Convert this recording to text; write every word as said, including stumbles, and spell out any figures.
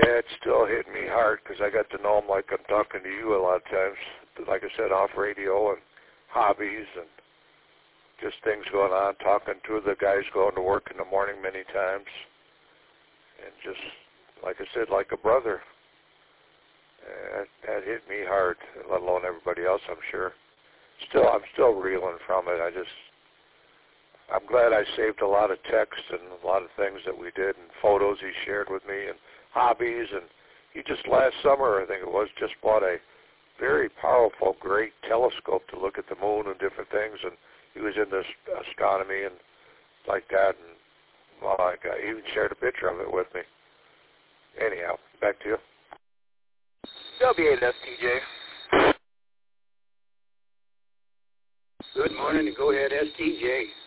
It still hit me hard because I got to know him like I'm talking to you a lot of times. Like I said, off radio and hobbies and just things going on, talking to the guys going to work in the morning many times. And just, like I said, like a brother. Uh, that hit me hard, let alone everybody else, I'm sure. Still, I'm still reeling from it. I just, I'm glad I saved a lot of text and a lot of things that we did and photos he shared with me and hobbies. And he just last summer, I think it was, just bought a very powerful, great telescope to look at the moon and different things. And he was into astronomy and like that. And well, I got, he even shared a picture of it with me. Anyhow, back to you. W eight S T J. Good morning, and go ahead, S T J.